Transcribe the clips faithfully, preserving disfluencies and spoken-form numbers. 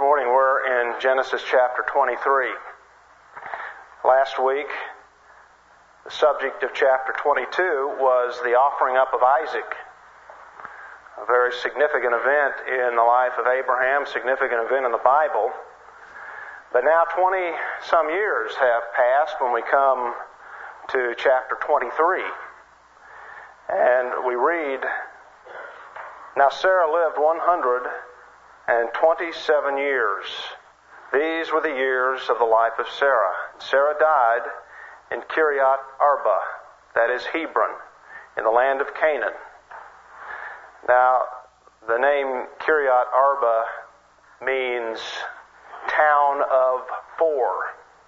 morning we're in Genesis chapter twenty-three. Last week, the subject of chapter twenty-two was the offering up of Isaac, a very significant event in the life of Abraham, significant event in the Bible. But now twenty-some years have passed when we come to chapter twenty-three. And we read, "Now Sarah lived one hundred and twenty-seven years. These were the years of the life of Sarah. Sarah died in Kiriath Arba, that is Hebron, in the land of Canaan." Now, the name Kiriath Arba means town of four.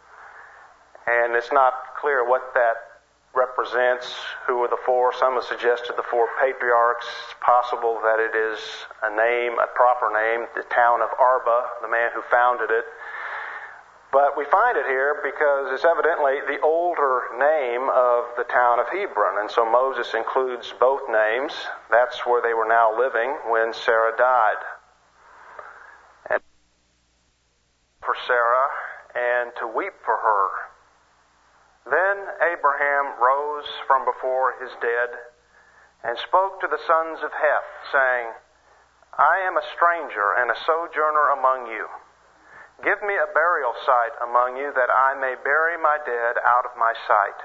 And it's not clear what that represents, who were the four. Some have suggested the four patriarchs. It's possible that it is a name, a proper name, the town of Arba, the man who founded it. But we find it here because it's evidently the older name of the town of Hebron. And so Moses includes both names. That's where they were now living when Sarah died. And for Sarah and to weep for her. Then Abraham rose from before his dead and spoke to the sons of Heth, saying, "I am a stranger and a sojourner among you. Give me a burial site among you, that I may bury my dead out of my sight."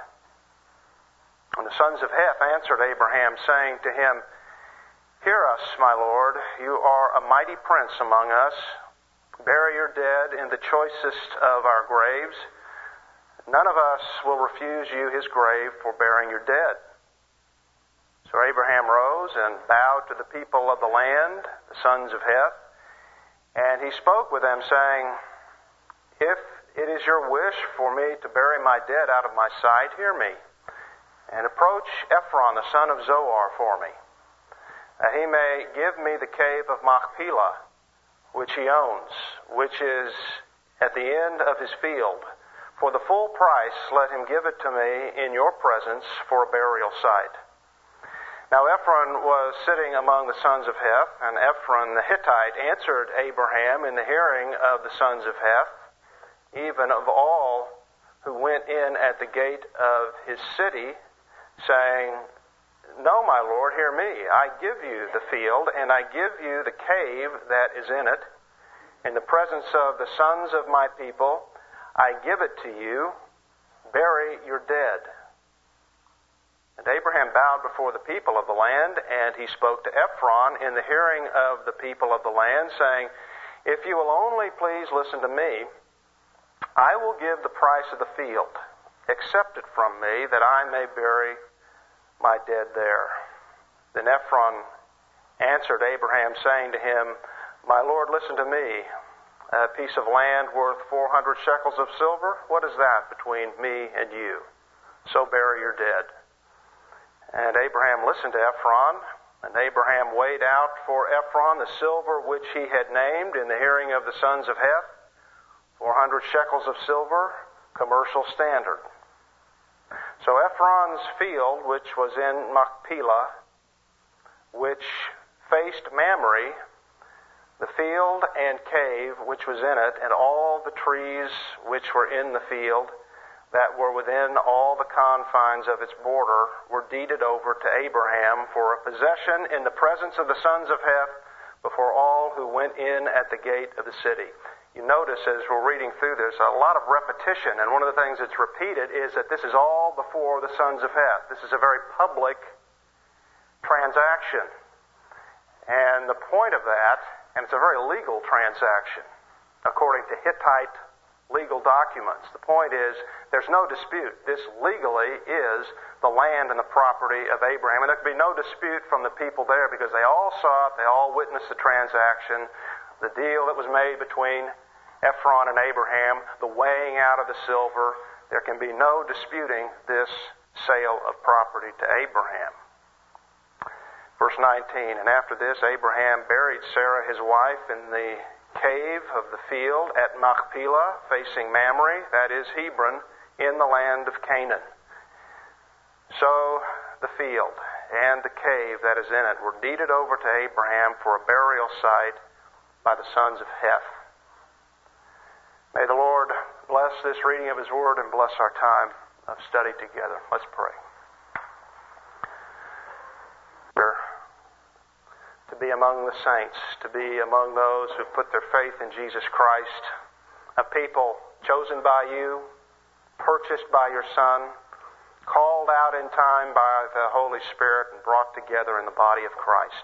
And the sons of Heth answered Abraham, saying to him, "Hear us, my lord, you are a mighty prince among us. Bury your dead in the choicest of our graves. None of us will refuse you his grave for burying your dead." So Abraham rose and bowed to the people of the land, the sons of Heth, and he spoke with them, saying, "If it is your wish for me to bury my dead out of my sight, hear me, and approach Ephron the son of Zohar for me, that he may give me the cave of Machpelah, which he owns, which is at the end of his field. For the full price, let him give it to me in your presence for a burial site." Now Ephron was sitting among the sons of Heth, and Ephron the Hittite answered Abraham in the hearing of the sons of Heth, even of all who went in at the gate of his city, saying, "No, my lord, hear me. I give you the field, and I give you the cave that is in it. In the presence of the sons of my people, I give it to you. Bury your dead." And Abraham bowed before the people of the land, and he spoke to Ephron in the hearing of the people of the land, saying, "If you will only please listen to me, I will give the price of the field. Accept it from me, that I may bury my dead there." Then Ephron answered Abraham, saying to him, "My lord, listen to me. A piece of land worth four hundred shekels of silver? What is that between me and you? So bury your dead." And Abraham listened to Ephron, and Abraham weighed out for Ephron the silver which he had named in the hearing of the sons of Heth, four hundred shekels of silver, commercial standard. So Ephron's field, which was in Machpelah, which faced Mamre, the field and cave which was in it, and all the trees which were in the field that were within all the confines of its border, were deeded over to Abraham for a possession in the presence of the sons of Heth before all who went in at the gate of the city. You notice as we're reading through this, a lot of repetition, and one of the things that's repeated is that this is all before the sons of Heth. This is a very public transaction. And the point of that, and it's a very legal transaction, according to Hittite legal documents. The point is, there's no dispute. This legally is the land and the property of Abraham. And there can be no dispute from the people there because they all saw it, they all witnessed the transaction, the deal that was made between Ephron and Abraham, the weighing out of the silver. There can be no disputing this sale of property to Abraham. Verse nineteen, "And after this Abraham buried Sarah his wife in the cave of the field at Machpelah, facing Mamre, that is Hebron, in the land of Canaan. So the field and the cave that is in it were deeded over to Abraham for a burial site by the sons of Heth." May the Lord bless this reading of His Word and bless our time of study together. Let's pray. To be among the saints, to be among those who put their faith in Jesus Christ, a people chosen by you, purchased by your Son, called out in time by the Holy Spirit and brought together in the body of Christ.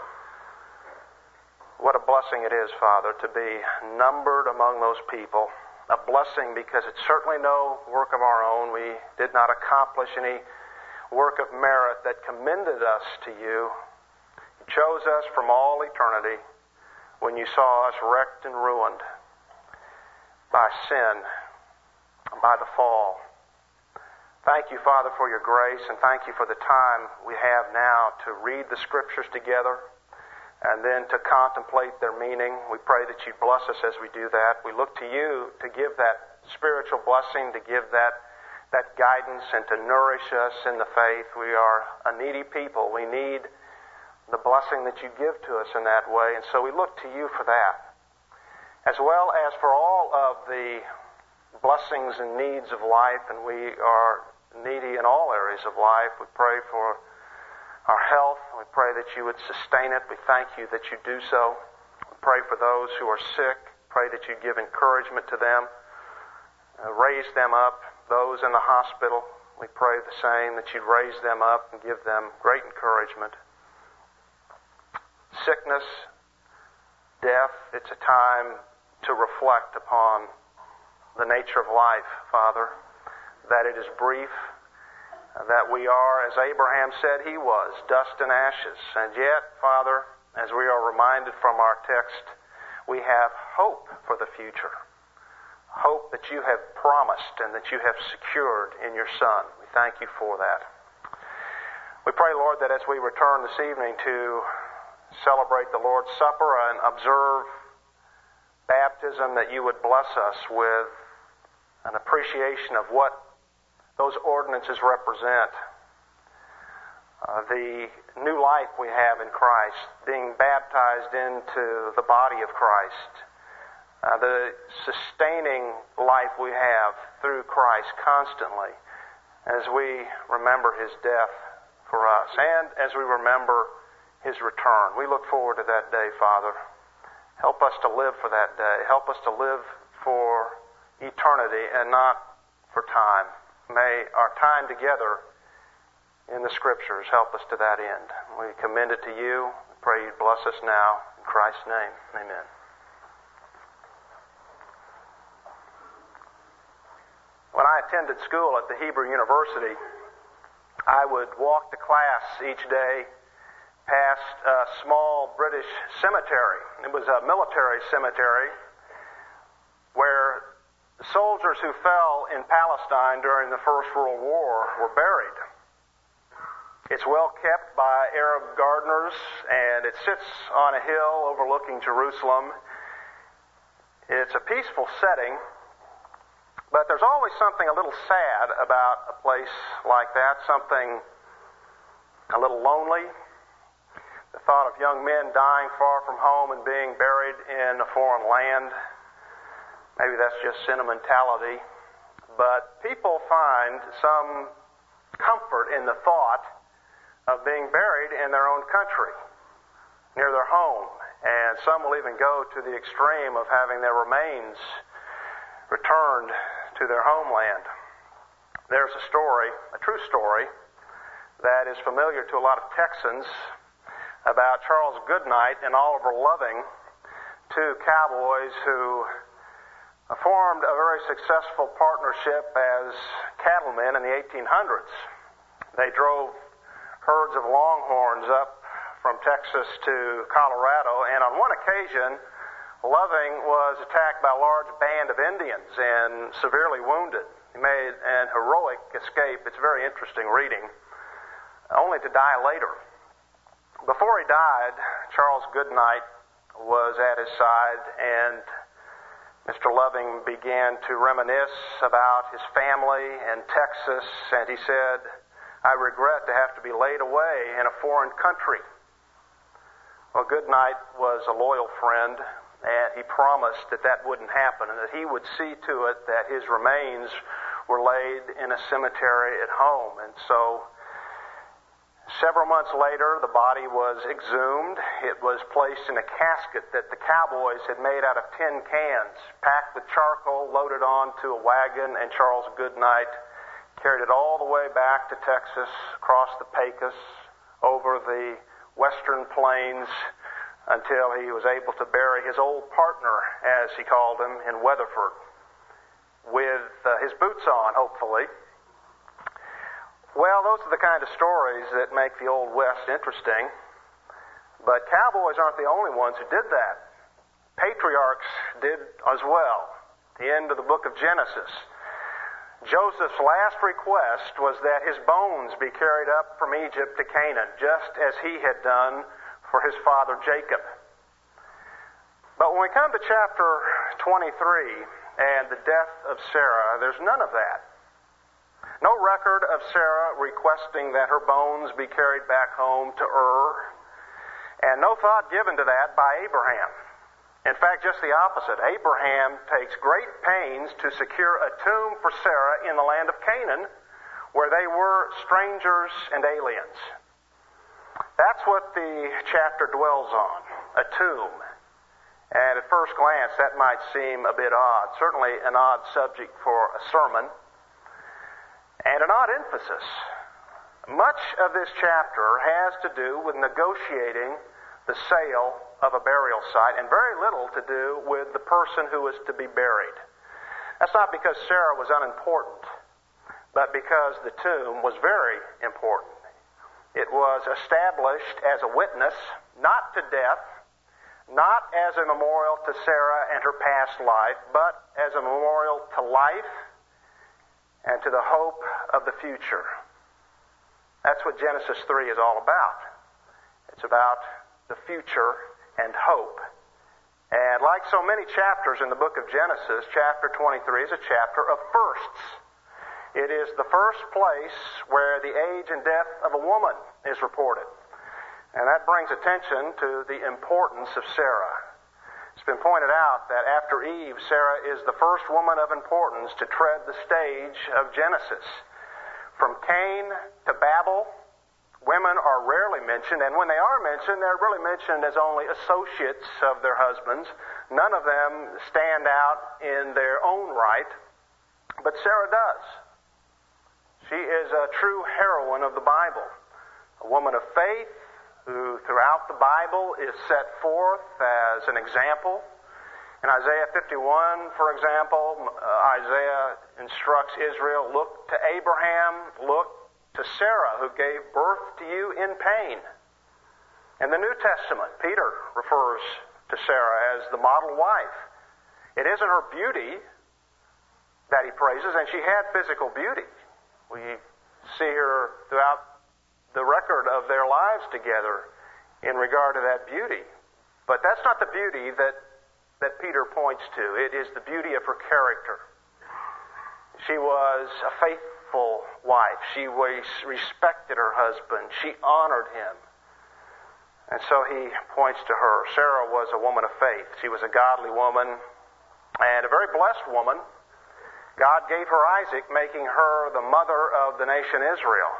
What a blessing it is, Father, to be numbered among those people. A blessing because it's certainly no work of our own. We did not accomplish any work of merit that commended us to you. You chose us from all eternity when you saw us wrecked and ruined by sin, by the fall. Thank you, Father, for your grace, and thank you for the time we have now to read the Scriptures together and then to contemplate their meaning. We pray that you bless us as we do that. We look to you to give that spiritual blessing, to give that, that guidance, and to nourish us in the faith. We are a needy people. We need the blessing that you give to us in that way, and so we look to you for that. As well as for all of the blessings and needs of life, and we are needy in all areas of life. We pray for our health. We pray that you would sustain it. We thank you that you do so. We pray for those who are sick. Pray that you give encouragement to them. Uh, raise them up. Those in the hospital, we pray the same, that you'd raise them up and give them great encouragement. Sickness, death, it's a time to reflect upon the nature of life, Father, that it is brief, that we are, as Abraham said he was, dust and ashes. And yet, Father, as we are reminded from our text, we have hope for the future. Hope that you have promised and that you have secured in your Son. We thank you for that. We pray, Lord, that as we return this evening to celebrate the Lord's Supper and observe baptism, that you would bless us with an appreciation of what those ordinances represent. Uh, the new life we have in Christ, being baptized into the body of Christ. Uh, the sustaining life we have through Christ constantly as we remember His death for us and as we remember His return. We look forward to that day, Father. Help us to live for that day. Help us to live for eternity and not for time. May our time together in the Scriptures help us to that end. We commend it to you. We pray you bless us now. In Christ's name, amen. When I attended school at the Hebrew University, I would walk to class each day past a small British cemetery. It was a military cemetery where the soldiers who fell in Palestine during the First World War were buried. It's well kept by Arab gardeners, and it sits on a hill overlooking Jerusalem. It's a peaceful setting, but there's always something a little sad about a place like that, something a little lonely. The thought of young men dying far from home and being buried in a foreign land. Maybe that's just sentimentality. But people find some comfort in the thought of being buried in their own country, near their home. And some will even go to the extreme of having their remains returned to their homeland. There's a story, a true story, that is familiar to a lot of Texans about Charles Goodnight and Oliver Loving, two cowboys who formed a very successful partnership as cattlemen in the eighteen hundreds. They drove herds of longhorns up from Texas to Colorado, and on one occasion, Loving was attacked by a large band of Indians and severely wounded. He made an heroic escape. It's very interesting reading, only to die later. Before he died, Charles Goodnight was at his side, and Mister Loving began to reminisce about his family in Texas, and he said, "I regret to have to be laid away in a foreign country." Well, Goodnight was a loyal friend, and he promised that that wouldn't happen and that he would see to it that his remains were laid in a cemetery at home. And so several months later, the body was exhumed. It was placed in a casket that the cowboys had made out of tin cans, packed with charcoal, loaded onto a wagon, and Charles Goodnight carried it all the way back to Texas, across the Pecos, over the western plains, until he was able to bury his old partner, as he called him, in Weatherford, with uh, his boots on, hopefully. Well, those are the kind of stories that make the Old West interesting. But cowboys aren't the only ones who did that. Patriarchs did as well. At the end of the book of Genesis, Joseph's last request was that his bones be carried up from Egypt to Canaan, just as he had done for his father Jacob. But when we come to chapter twenty-three and the death of Sarah, there's none of that. No record of Sarah requesting that her bones be carried back home to Ur, and no thought given to that by Abraham. In fact, just the opposite. Abraham takes great pains to secure a tomb for Sarah in the land of Canaan, where they were strangers and aliens. That's what the chapter dwells on, a tomb. And at first glance, that might seem a bit odd, certainly an odd subject for a sermon, and an odd emphasis. Much of this chapter has to do with negotiating the sale of a burial site, and very little to do with the person who is to be buried. That's not because Sarah was unimportant, but because the tomb was very important. It was established as a witness, not to death, not as a memorial to Sarah and her past life, but as a memorial to life and to the hope of the future. That's what Genesis three is all about. It's about the future and hope. And like so many chapters in the book of Genesis, chapter twenty-three is a chapter of firsts. It is the first place where the age and death of a woman is reported. And that brings attention to the importance of Sarah. It's been pointed out that after Eve, Sarah is the first woman of importance to tread the stage of Genesis. From Cain to Babel, women are rarely mentioned, and when they are mentioned, they're really mentioned as only associates of their husbands. None of them stand out in their own right, but Sarah does. She is a true heroine of the Bible, a woman of faith who throughout the Bible is set forth as an example. In Isaiah fifty-one, for example, uh, Isaiah instructs Israel, look to Abraham, look to Sarah, who gave birth to you in pain. In the New Testament, Peter refers to Sarah as the model wife. It isn't her beauty that he praises, and she had physical beauty. We see her throughout the record of their lives together in regard to that beauty. But that's not the beauty that, that Peter points to. It is the beauty of her character. She was a faithful wife. She respected her husband. She honored him. And so he points to her. Sarah was a woman of faith. She was a godly woman and a very blessed woman. God gave her Isaac, making her the mother of the nation Israel.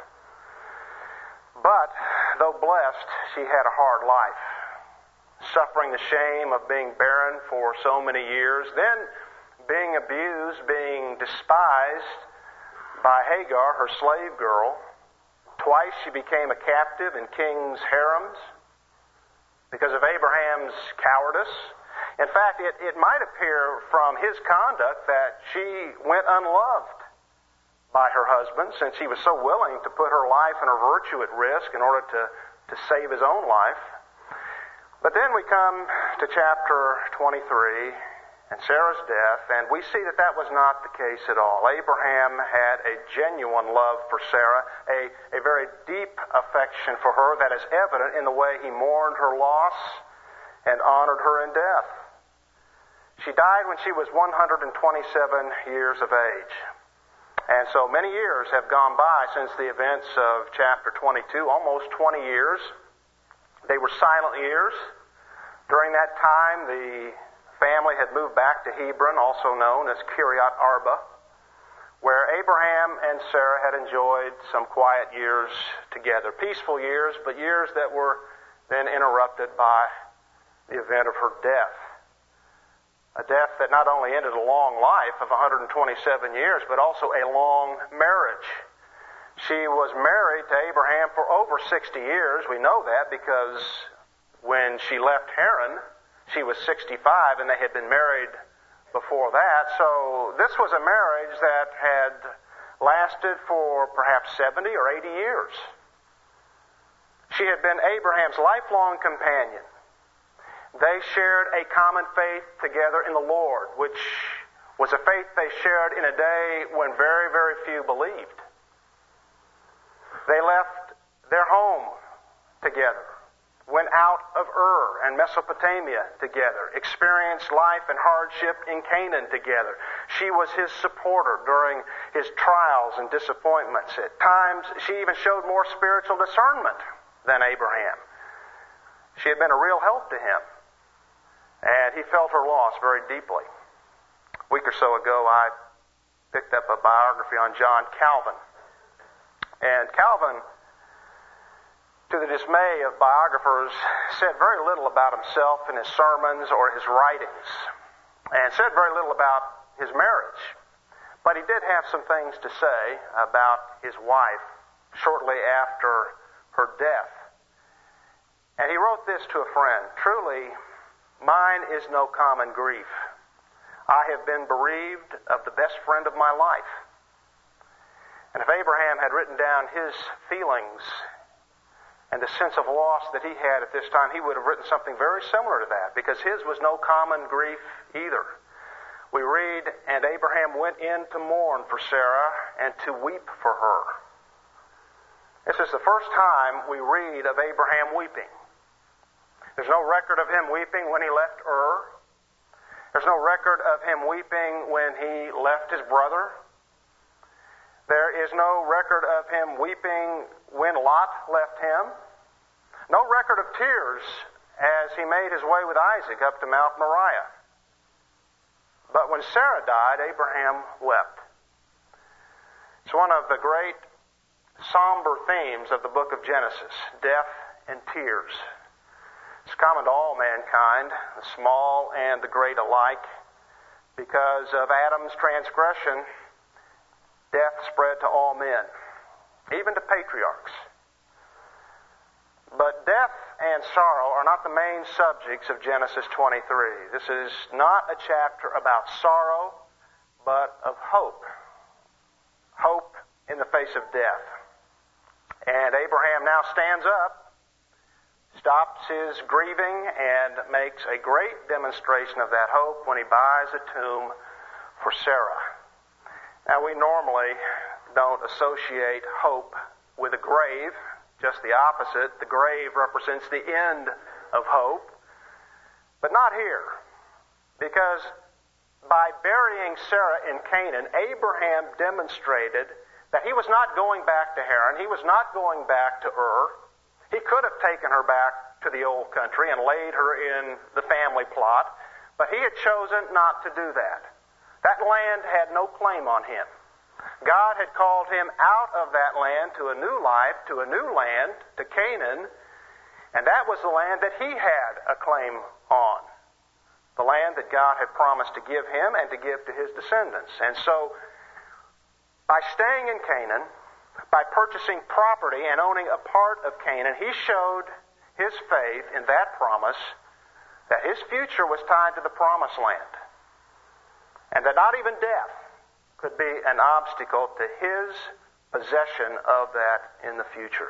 But, though blessed, she had a hard life, suffering the shame of being barren for so many years, then being abused, being despised by Hagar, her slave girl. Twice she became a captive in kings' harems because of Abraham's cowardice. In fact, it, it might appear from his conduct that she went unloved by her husband, since he was so willing to put her life and her virtue at risk in order to, to save his own life. But then we come to chapter twenty-three and Sarah's death, and we see that that was not the case at all. Abraham had a genuine love for Sarah, a, a very deep affection for her that is evident in the way he mourned her loss and honored her in death. She died when she was one hundred twenty-seven years of age. And so many years have gone by since the events of chapter twenty-two, almost twenty years. They were silent years. During that time, the family had moved back to Hebron, also known as Kiryat Arba, where Abraham and Sarah had enjoyed some quiet years together. Peaceful years, but years that were then interrupted by the event of her death. A death that not only ended a long life of one hundred twenty-seven years, but also a long marriage. She was married to Abraham for over sixty years. We know that because when she left Haran, she was sixty-five, and they had been married before that. So this was a marriage that had lasted for perhaps seventy or eighty years. She had been Abraham's lifelong companion. They shared a common faith together in the Lord, which was a faith they shared in a day when very, very few believed. They left their home together, went out of Ur and Mesopotamia together, experienced life and hardship in Canaan together. She was his supporter during his trials and disappointments. At times, she even showed more spiritual discernment than Abraham. She had been a real help to him, and he felt her loss very deeply. A week or so ago, I picked up a biography on John Calvin. And Calvin, to the dismay of biographers, said very little about himself in his sermons or his writings, and said very little about his marriage. But he did have some things to say about his wife shortly after her death. And he wrote this to a friend: "Truly, mine is no common grief. I have been bereaved of the best friend of my life." And if Abraham had written down his feelings and the sense of loss that he had at this time, he would have written something very similar to that, because his was no common grief either. We read, "And Abraham went in to mourn for Sarah and to weep for her." This is the first time we read of Abraham weeping. There's no record of him weeping when he left Ur. There's no record of him weeping when he left his brother. There is no record of him weeping when Lot left him. No record of tears as he made his way with Isaac up to Mount Moriah. But when Sarah died, Abraham wept. It's one of the great somber themes of the book of Genesis: death and tears. It's common to all mankind, the small and the great alike. Because of Adam's transgression, death spread to all men, even to patriarchs. But death and sorrow are not the main subjects of Genesis twenty-three. This is not a chapter about sorrow, but of hope. Hope in the face of death. And Abraham now stands up, stops his grieving, and makes a great demonstration of that hope when he buys a tomb for Sarah. Now, we normally don't associate hope with a grave, just the opposite. The grave represents the end of hope, but not here, because by burying Sarah in Canaan, Abraham demonstrated that he was not going back to Haran. He was not going back to Ur. He could have taken her back to the old country and laid her in the family plot, but he had chosen not to do that. That land had no claim on him. God had called him out of that land to a new life, to a new land, to Canaan, and that was the land that he had a claim on. The land that God had promised to give him and to give to his descendants. And so, by staying in Canaan, by purchasing property and owning a part of Canaan, he showed his faith in that promise, that his future was tied to the promised land, and that not even death could be an obstacle to his possession of that in the future.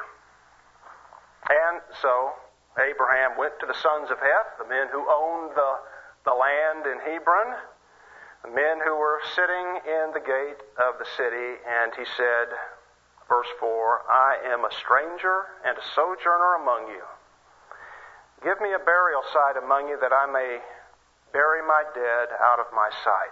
And so Abraham went to the sons of Heth, the men who owned the, the land in Hebron, the men who were sitting in the gate of the city, and he said, verse four, "I am a stranger and a sojourner among you. Give me a burial site among you, that I may bury my dead out of my sight."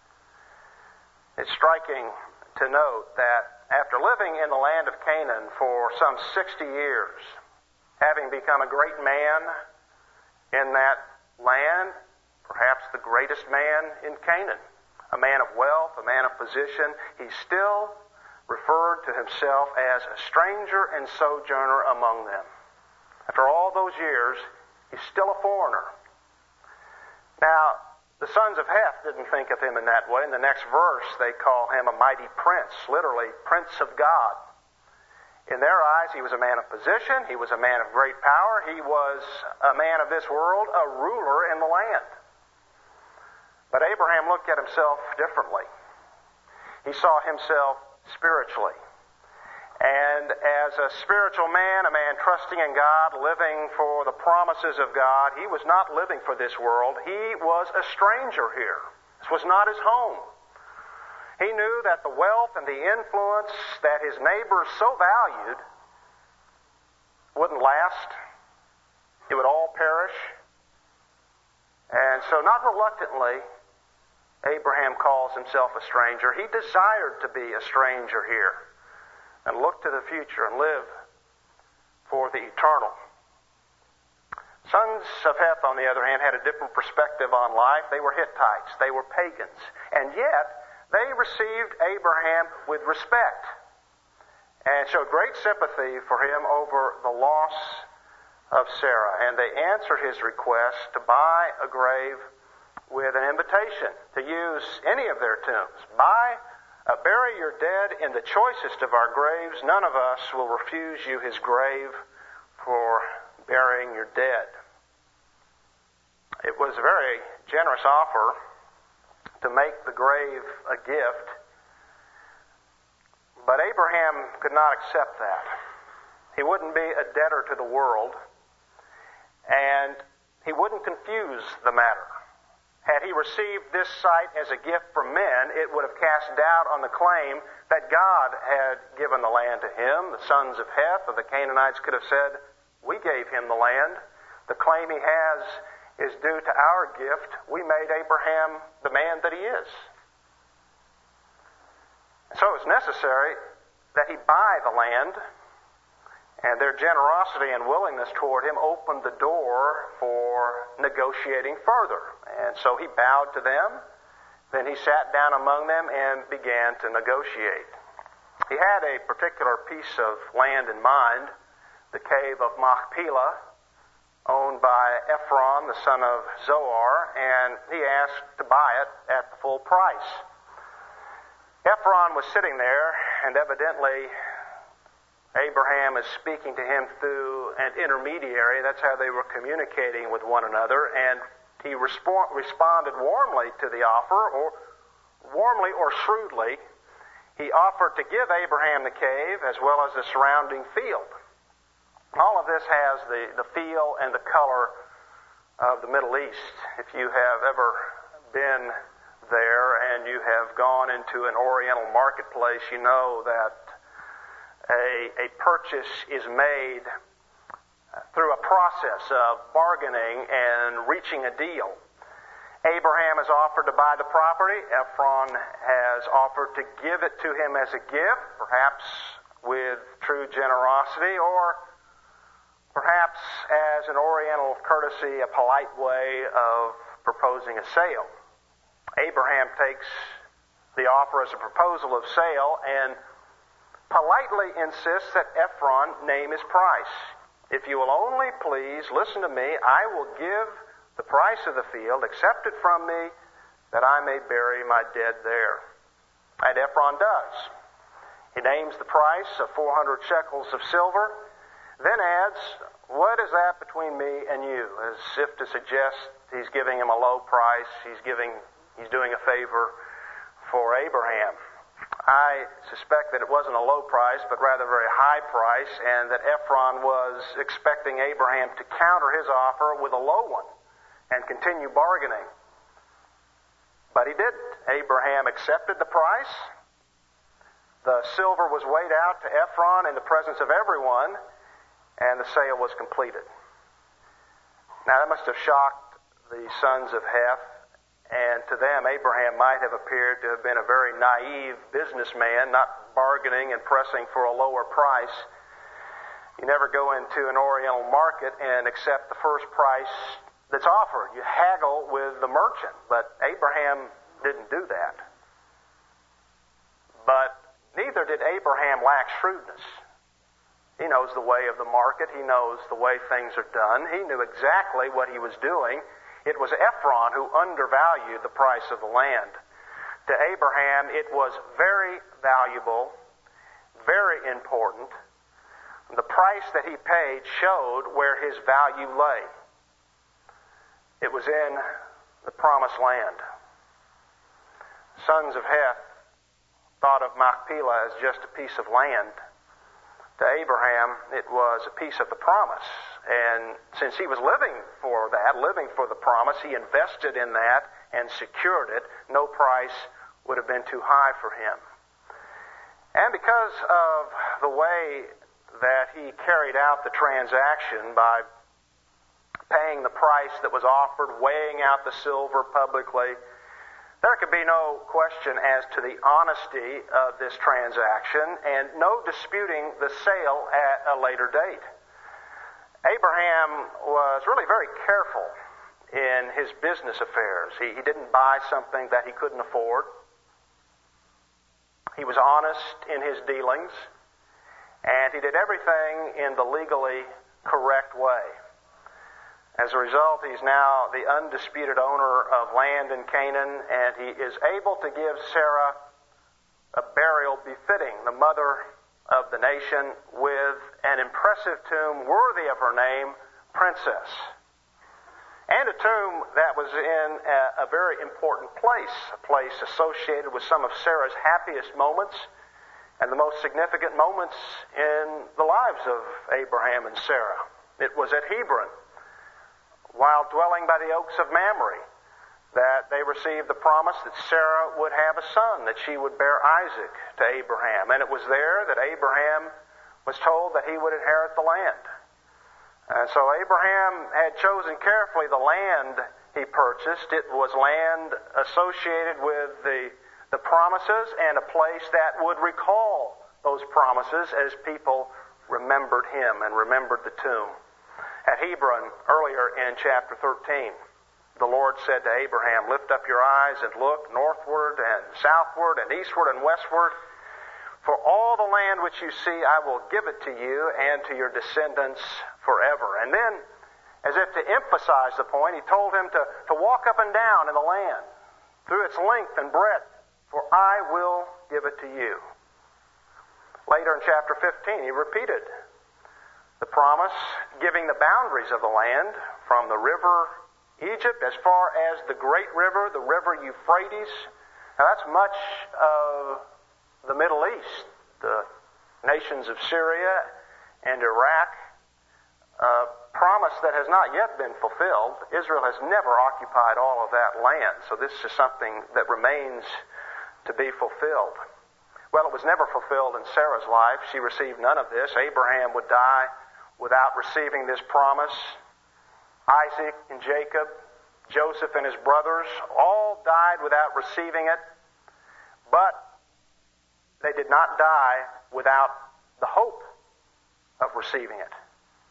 It's striking to note that after living in the land of Canaan for some sixty years, having become a great man in that land, perhaps the greatest man in Canaan, a man of wealth, a man of position, he still referred to himself as a stranger and sojourner among them. After all those years, he's still a foreigner. Now, the sons of Heth didn't think of him in that way. In the next verse, they call him a mighty prince, literally, Prince of God. In their eyes, he was a man of position. He was a man of great power. He was a man of this world, a ruler in the land. But Abraham looked at himself differently. He saw himself spiritually. And as a spiritual man, a man trusting in God, living for the promises of God, he was not living for this world. He was a stranger here. This was not his home. He knew that the wealth and the influence that his neighbors so valued wouldn't last. It would all perish. And so not reluctantly, Abraham calls himself a stranger. He desired to be a stranger here and look to the future and live for the eternal. Sons of Heth, on the other hand, had a different perspective on life. They were Hittites. They were pagans. And yet, they received Abraham with respect and showed great sympathy for him over the loss of Sarah. And they answered his request to buy a grave with an invitation to use any of their tombs. Buy, uh, bury your dead in the choicest of our graves. None of us will refuse you his grave for burying your dead. It was a very generous offer to make the grave a gift, but Abraham could not accept that. He wouldn't be a debtor to the world, and he wouldn't confuse the matter. Had he received this site as a gift from men, it would have cast doubt on the claim that God had given the land to him. The sons of Heth, or the Canaanites, could have said, "We gave him the land. The claim he has is due to our gift. We made Abraham the man that he is." So it was necessary that he buy the land, and their generosity and willingness toward him opened the door for negotiating further. And so he bowed to them. Then he sat down among them and began to negotiate. He had a particular piece of land in mind, the cave of Machpelah, owned by Ephron, the son of Zohar, and he asked to buy it at the full price. Ephron was sitting there, and evidently Abraham is speaking to him through an intermediary. That's how they were communicating with one another, and he respo- responded warmly to the offer, or warmly or shrewdly. He offered to give Abraham the cave as well as the surrounding field. All of this has the, the feel and the color of the Middle East. If you have ever been there and you have gone into an Oriental marketplace, you know that a, a purchase is made through a process of bargaining and reaching a deal. Abraham has offered to buy the property. Ephron has offered to give it to him as a gift, perhaps with true generosity, or perhaps as an Oriental courtesy, a polite way of proposing a sale. Abraham takes the offer as a proposal of sale and politely insists that Ephron name his price. "If you will only please listen to me, I will give the price of the field, accept it from me, that I may bury my dead there." And Ephron does. He names the price of four hundred shekels of silver, then adds, "What is that between me and you?" As if to suggest he's giving him a low price. He's giving, he's doing a favor for Abraham. I suspect that it wasn't a low price, but rather a very high price, and that Ephron was expecting Abraham to counter his offer with a low one and continue bargaining. But he didn't. Abraham accepted the price. The silver was weighed out to Ephron in the presence of everyone, and the sale was completed. Now that must have shocked the sons of Heth, and to them Abraham might have appeared to have been a very naive businessman, not bargaining and pressing for a lower price. You never go into an Oriental market and accept the first price that's offered. You haggle with the merchant, but Abraham didn't do that. But neither did Abraham lack shrewdness. He knows the way of the market. He knows the way things are done. He knew exactly what he was doing. It was Ephron who undervalued the price of the land. To Abraham, it was very valuable, very important. The price that he paid showed where his value lay. It was in the promised land. Sons of Heth thought of Machpelah as just a piece of land. To Abraham, it was a piece of the promise. And since he was living for that, living for the promise, he invested in that and secured it. No price would have been too high for him. And because of the way that he carried out the transaction by paying the price that was offered, weighing out the silver publicly, there could be no question as to the honesty of this transaction and no disputing the sale at a later date. Abraham was really very careful in his business affairs. He, he didn't buy something that he couldn't afford. He was honest in his dealings, and he did everything in the legally correct way. As a result, he's now the undisputed owner of land in Canaan, and he is able to give Sarah a burial befitting the mother of the nation with an impressive tomb worthy of her name, Princess. And a tomb that was in a, a very important place, a place associated with some of Sarah's happiest moments and the most significant moments in the lives of Abraham and Sarah. It was at Hebron, while dwelling by the oaks of Mamre, that they received the promise that Sarah would have a son, that she would bear Isaac to Abraham. And it was there that Abraham was told that he would inherit the land. And so Abraham had chosen carefully the land he purchased. It was land associated with the, the promises and a place that would recall those promises as people remembered him and remembered the tomb. At Hebron, earlier in chapter thirteen, the Lord said to Abraham, "Lift up your eyes and look northward and southward and eastward and westward. For all the land which you see, I will give it to you and to your descendants forever." And then, as if to emphasize the point, he told him to, to walk up and down in the land through its length and breadth, for I will give it to you. Later in chapter fifteen, he repeated the promise, giving the boundaries of the land from the river Egypt as far as the great river, the river Euphrates. Now that's much of the Middle East, the nations of Syria and Iraq. A promise that has not yet been fulfilled. Israel has never occupied all of that land, so this is something that remains to be fulfilled. Well, it was never fulfilled in Sarah's life. She received none of this. Abraham would die without receiving this promise. Isaac and Jacob, Joseph and his brothers, all died without receiving it. But they did not die without the hope of receiving it.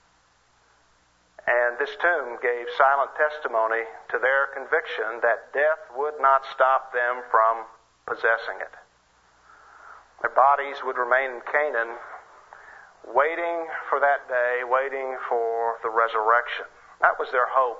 And this tomb gave silent testimony to their conviction that death would not stop them from possessing it. Their bodies would remain in Canaan, waiting for that day, waiting for the resurrection. That was their hope.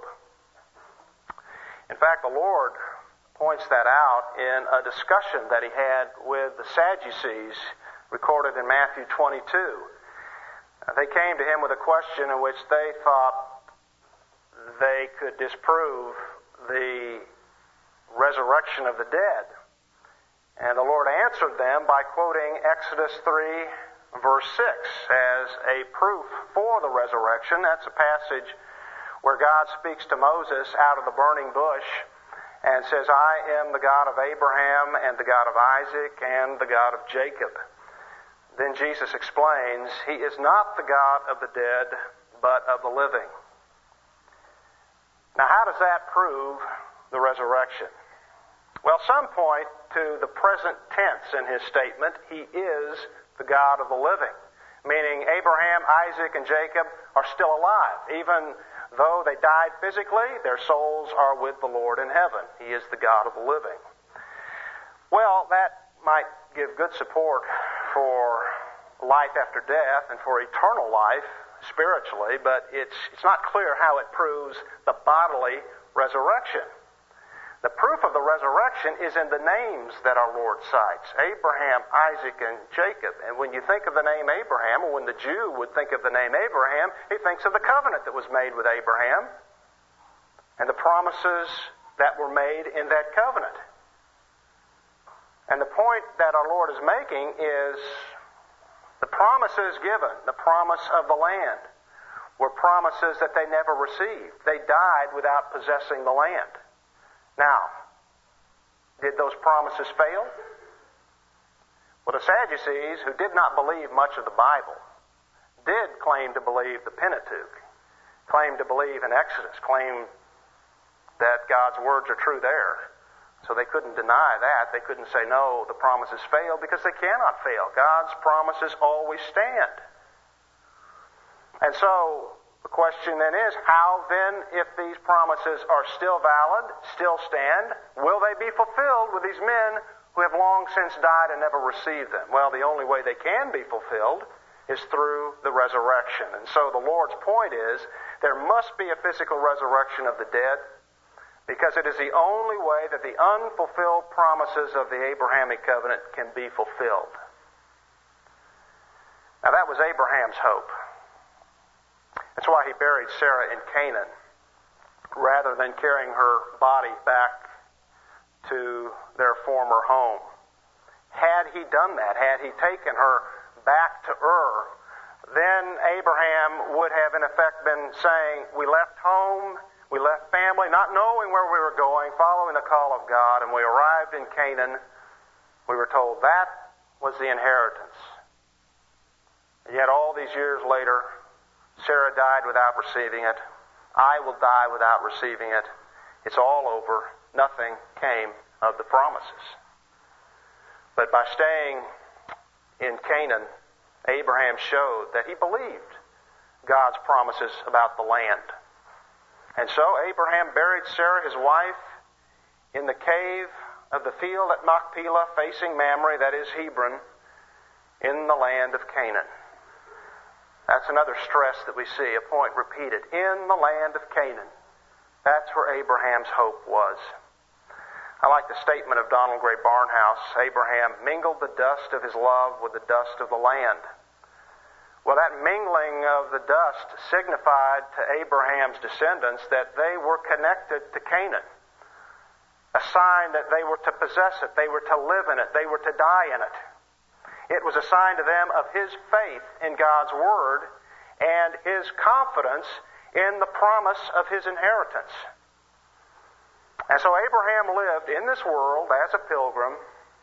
In fact, the Lord points that out in a discussion that he had with the Sadducees, recorded in Matthew twenty-two. They came to him with a question in which they thought they could disprove the resurrection of the dead. And the Lord answered them by quoting Exodus three, verse six, as a proof for the resurrection. That's a passage where God speaks to Moses out of the burning bush and says, "I am the God of Abraham and the God of Isaac and the God of Jacob." Then Jesus explains, he is not the God of the dead, but of the living. Now, how does that prove the resurrection? Well, some point to the present tense in his statement. He is the God of the living, meaning Abraham, Isaac, and Jacob are still alive. Even Though they died physically, their souls are with the Lord in heaven. He is the God of the living. Well, that might give good support for life after death and for eternal life spiritually, but it's, it's not clear how it proves the bodily resurrection. The proof of the resurrection is in the names that our Lord cites, Abraham, Isaac, and Jacob. And when you think of the name Abraham, or when the Jew would think of the name Abraham, he thinks of the covenant that was made with Abraham and the promises that were made in that covenant. And the point that our Lord is making is the promises given, the promise of the land, were promises that they never received. They died without possessing the land. Now, did those promises fail? Well, the Sadducees, who did not believe much of the Bible, did claim to believe the Pentateuch, claimed to believe in Exodus, claimed that God's words are true there. So they couldn't deny that. They couldn't say, no, the promises failed, because they cannot fail. God's promises always stand. And so the question then is, how then, if these promises are still valid, still stand, will they be fulfilled with these men who have long since died and never received them? Well, the only way they can be fulfilled is through the resurrection. And so the Lord's point is, there must be a physical resurrection of the dead, because it is the only way that the unfulfilled promises of the Abrahamic covenant can be fulfilled. Now that was Abraham's hope. That's why he buried Sarah in Canaan, rather than carrying her body back to their former home. Had he done that, had he taken her back to Ur, then Abraham would have in effect been saying, we left home, we left family, not knowing where we were going, following the call of God, and we arrived in Canaan. We were told that was the inheritance. And yet all these years later, Sarah died without receiving it. I will die without receiving it. It's all over. Nothing came of the promises. But by staying in Canaan, Abraham showed that he believed God's promises about the land. And so Abraham buried Sarah, his wife, in the cave of the field at Machpelah, facing Mamre, that is Hebron, in the land of Canaan. That's another stress that we see, a point repeated. In the land of Canaan. That's where Abraham's hope was. I like the statement of Donald Gray Barnhouse. Abraham mingled the dust of his love with the dust of the land. Well, that mingling of the dust signified to Abraham's descendants that they were connected to Canaan. A sign that they were to possess it, they were to live in it, they were to die in it. It was a sign to them of his faith in God's Word and his confidence in the promise of his inheritance. And so Abraham lived in this world as a pilgrim,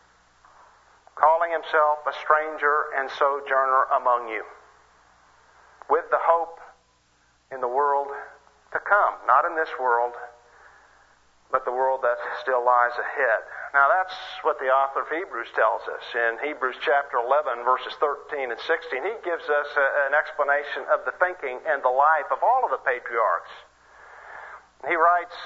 calling himself a stranger and sojourner among you, with the hope in the world to come. Not in this world, but the world that still lies ahead. Now that's what the author of Hebrews tells us. In Hebrews chapter eleven, verses thirteen and sixteen, he gives us a, an explanation of the thinking and the life of all of the patriarchs. He writes,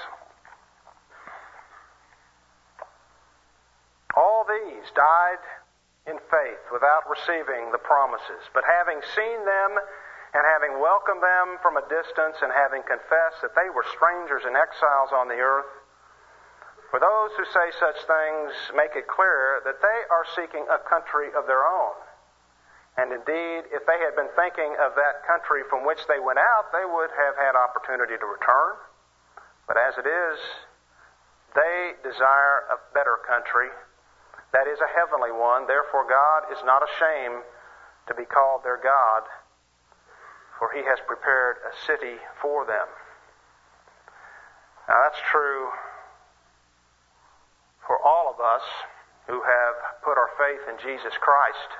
all these died in faith without receiving the promises, but having seen them and having welcomed them from a distance and having confessed that they were strangers and exiles on the earth, for those who say such things make it clear that they are seeking a country of their own. And indeed, if they had been thinking of that country from which they went out, they would have had opportunity to return. But as it is, they desire a better country, that is a heavenly one. Therefore, God is not ashamed to be called their God, for He has prepared a city for them. Now that's true for all of us who have put our faith in Jesus Christ.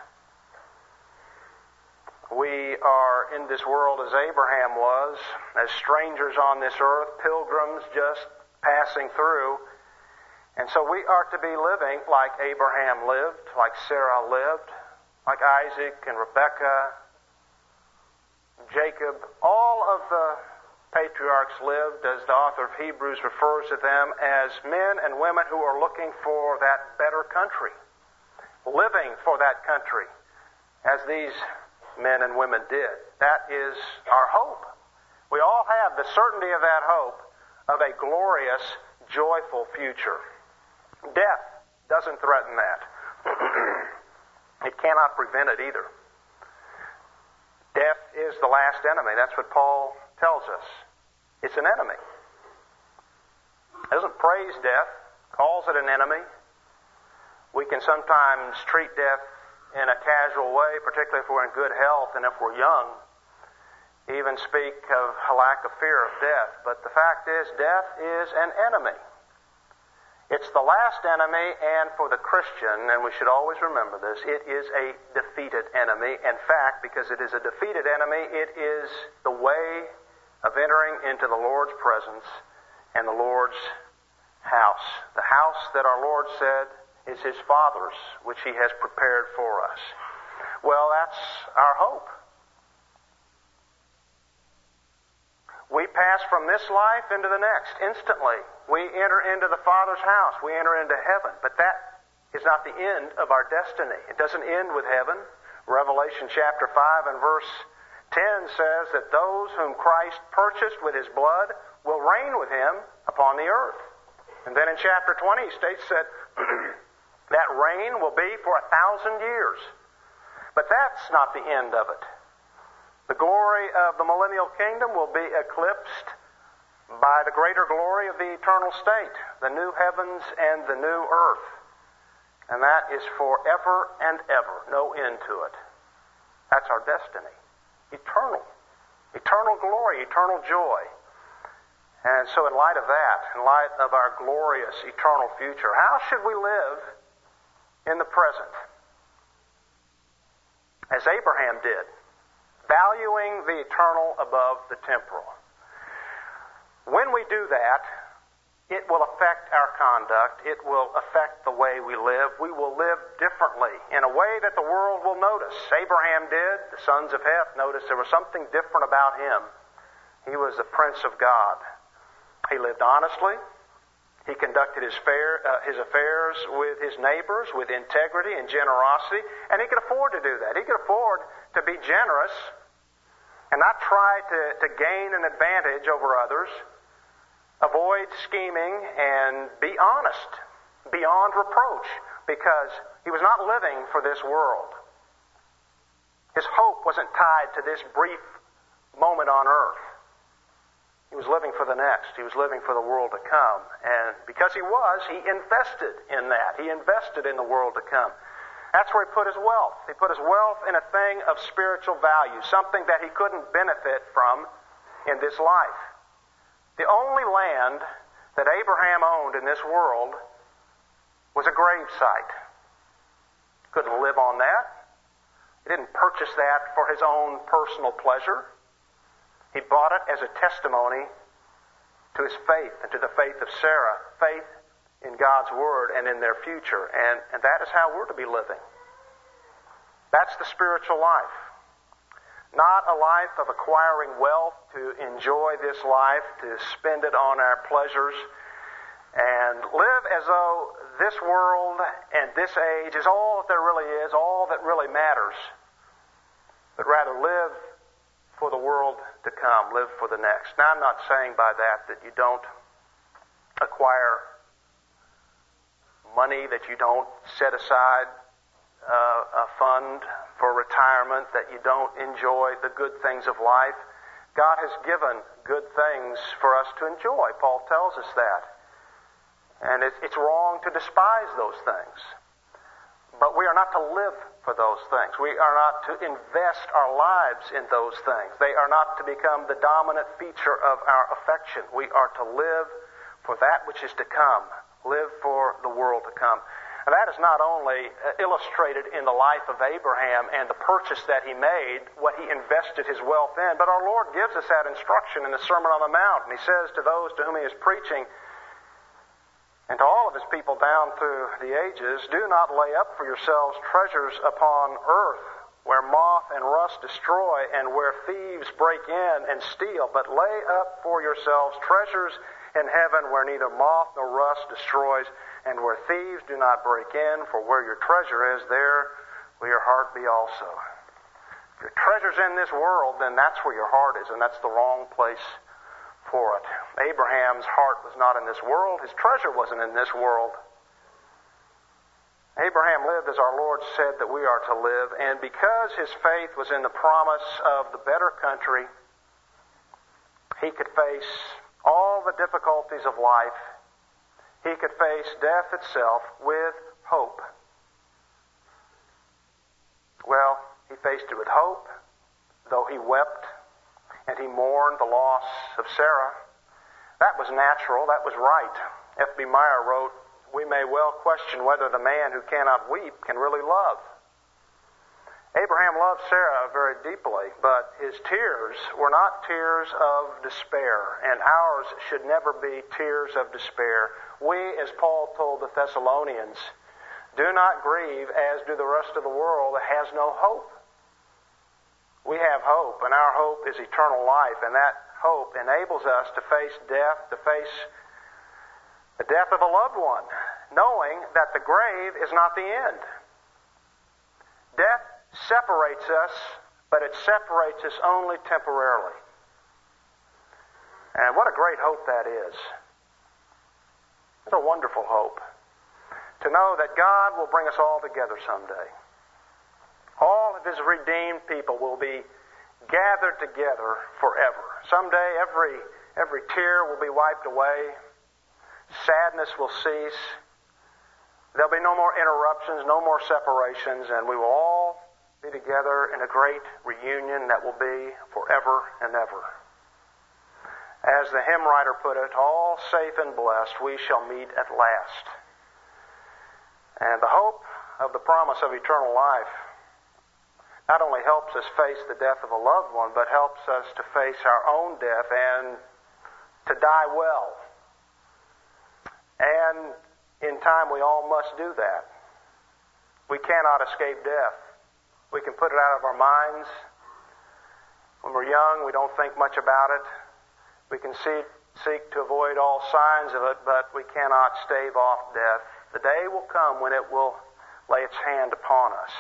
We are in this world as Abraham was, as strangers on this earth, pilgrims just passing through. And so we are to be living like Abraham lived, like Sarah lived, like Isaac and Rebekah, Jacob, all of the patriarchs lived, as the author of Hebrews refers to them, as men and women who are looking for that better country, living for that country, as these men and women did. That is our hope. We all have the certainty of that hope of a glorious, joyful future. Death doesn't threaten that. It cannot prevent it either. Death is the last enemy. That's what Paul tells us. It's an enemy. He doesn't praise death, calls it an enemy. We can sometimes treat death in a casual way, particularly if we're in good health and if we're young. Even speak of a lack of fear of death. But the fact is, death is an enemy. It's the last enemy, and for the Christian, and we should always remember this, it is a defeated enemy. In fact, because it is a defeated enemy, it is the way of entering into the Lord's presence and the Lord's house. The house that our Lord said is His Father's, which He has prepared for us. Well, that's our hope. We pass from this life into the next instantly. We enter into the Father's house. We enter into heaven. But that is not the end of our destiny. It doesn't end with heaven. Revelation chapter five and verse ten says that those whom Christ purchased with His blood will reign with Him upon the earth. And then in chapter twenty he states that that reign will be for a thousand years. But that's not the end of it. The glory of the millennial kingdom will be eclipsed by the greater glory of the eternal state, the new heavens and the new earth. And that is forever and ever, no end to it. That's our destiny. Eternal. Eternal glory, eternal joy. And so in light of that, in light of our glorious eternal future, how should we live in the present? As Abraham did. Valuing the eternal above the temporal. When we do that, it will affect our conduct. It will affect the way we live. We will live differently in a way that the world will notice. Abraham did. The sons of Heth noticed there was something different about him. He was the Prince of God. He lived honestly. He conducted his, fair, uh, his affairs with his neighbors with integrity and generosity, and he could afford to do that. He could afford to be generous and not try to, to gain an advantage over others, avoid scheming, and be honest, beyond reproach, because he was not living for this world. His hope wasn't tied to this brief moment on earth. He was living for the next. He was living for the world to come. And because he was, he invested in that. He invested in the world to come. That's where he put his wealth. He put his wealth in a thing of spiritual value, something that he couldn't benefit from in this life. The only land that Abraham owned in this world was a grave site. Couldn't live on that. He didn't purchase that for his own personal pleasure. He bought it as a testimony to his faith and to the faith of Sarah, faith in God's Word and in their future. And, and that is how we're to be living. That's the spiritual life. Not a life of acquiring wealth to enjoy this life, to spend it on our pleasures, and live as though this world and this age is all that there really is, all that really matters. But rather live for the world to come, live for the next. Now, I'm not saying by that that you don't acquire money, that you don't set aside uh, a fund for retirement, that you don't enjoy the good things of life. God has given good things for us to enjoy. Paul tells us that. And it's, it's wrong to despise those things. But we are not to live for those things. We are not to invest our lives in those things. They are not to become the dominant feature of our affection. We are to live for that which is to come. Live for the world to come. And that is not only illustrated in the life of Abraham and the purchase that he made, what he invested his wealth in, but our Lord gives us that instruction in the Sermon on the Mount. And he says to those to whom he is preaching, and to all of his people down through the ages, do not lay up for yourselves treasures upon earth, where moth and rust destroy, and where thieves break in and steal. But lay up for yourselves treasures in heaven, where neither moth nor rust destroys, and where thieves do not break in. For where your treasure is, there will your heart be also. If your treasure's in this world, then that's where your heart is, and that's the wrong place for it. Abraham's heart was not in this world. His treasure wasn't in this world. Abraham lived as our Lord said that we are to live, and because his faith was in the promise of the better country, he could face all the difficulties of life. He could face death itself with hope. Well, he faced it with hope, though he wept and he mourned the loss of Sarah. That was natural, that was right. F B Meyer wrote, "We may well question whether the man who cannot weep can really love." Abraham loved Sarah very deeply, but his tears were not tears of despair, and ours should never be tears of despair. We, as Paul told the Thessalonians, do not grieve as do the rest of the world that has no hope. We have hope, and our hope is eternal life, and that hope enables us to face death, to face the death of a loved one, knowing that the grave is not the end. Death separates us, but it separates us only temporarily. And what a great hope that is. It's a wonderful hope to know that God will bring us all together someday. All of His redeemed people will be gathered together forever. Someday every, every tear will be wiped away. Sadness will cease. There'll be no more interruptions, no more separations, and we will all be together in a great reunion that will be forever and ever. As the hymn writer put it, all safe and blessed, we shall meet at last. And the hope of the promise of eternal life not only helps us face the death of a loved one, but helps us to face our own death and to die well. And in time we all must do that. We cannot escape death. We can put it out of our minds. When we're young, we don't think much about it. We can see, seek to avoid all signs of it, but we cannot stave off death. The day will come when it will lay its hand upon us.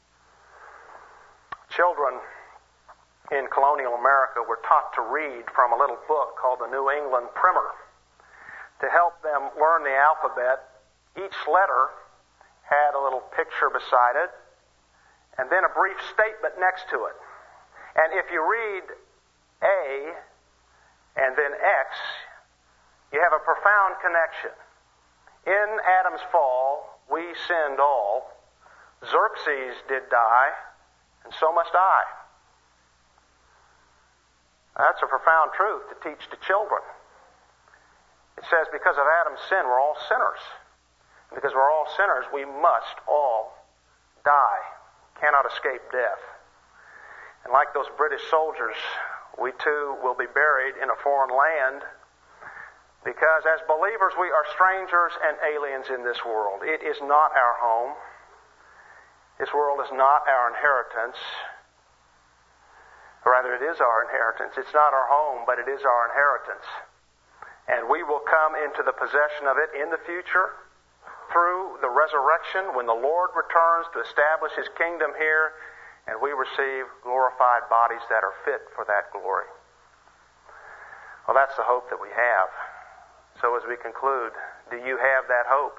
Children in colonial America were taught to read from a little book called the New England Primer. To help them learn the alphabet, each letter had a little picture beside it, and then a brief statement next to it. And if you read A and then X, you have a profound connection. In Adam's fall, we sinned all. Xerxes did die, and so must I. That's a profound truth to teach to children. It says because of Adam's sin, we're all sinners. And because we're all sinners, we must all die. Cannot escape death. And like those British soldiers, we too will be buried in a foreign land, because as believers we are strangers and aliens in this world. It is not our home. This world is not our inheritance. Or rather, it is our inheritance. It's not our home, but it is our inheritance. And we will come into the possession of it in the future through the resurrection when the Lord returns to establish His kingdom here, and we receive glorified bodies that are fit for that glory. Well, that's the hope that we have. So as we conclude, do you have that hope?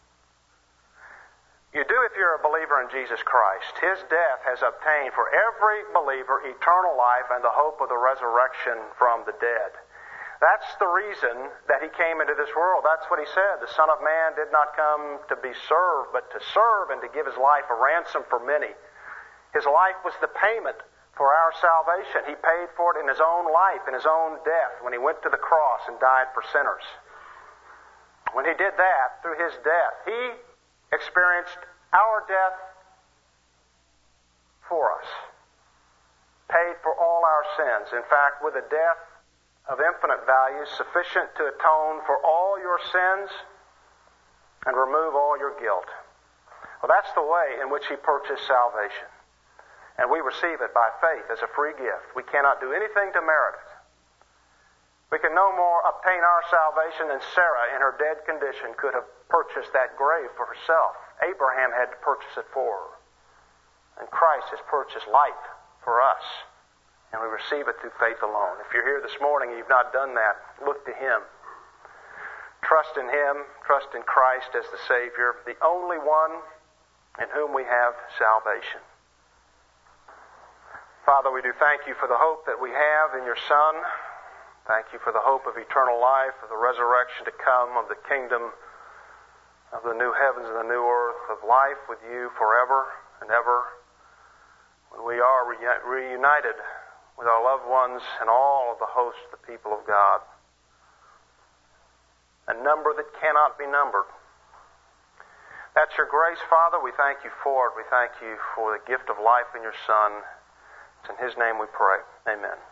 You do if you're a believer in Jesus Christ. His death has obtained for every believer eternal life and the hope of the resurrection from the dead. That's the reason that He came into this world. That's what He said. The Son of Man did not come to be served, but to serve and to give His life a ransom for many. His life was the payment for our salvation. He paid for it in His own life, in His own death, when He went to the cross and died for sinners. When He did that, through His death, He experienced our death for us, paid for all our sins. In fact, with a death of infinite value, sufficient to atone for all your sins and remove all your guilt. Well, that's the way in which He purchased salvation. And we receive it by faith as a free gift. We cannot do anything to merit it. We can no more obtain our salvation than Sarah, in her dead condition, could have purchased that grave for herself. Abraham had to purchase it for her. And Christ has purchased life for us. And we receive it through faith alone. If you're here this morning and you've not done that, look to Him. Trust in Him. Trust in Christ as the Savior, the only one in whom we have salvation. Father, we do thank You for the hope that we have in Your Son. Thank You for the hope of eternal life, of the resurrection to come, of the kingdom, of the new heavens and the new earth, of life with You forever and ever, when we are re- reunited with our loved ones and all of the host of the people of God. A number that cannot be numbered. That's Your grace, Father. We thank You for it. We thank You for the gift of life in Your Son. It's in His name we pray. Amen.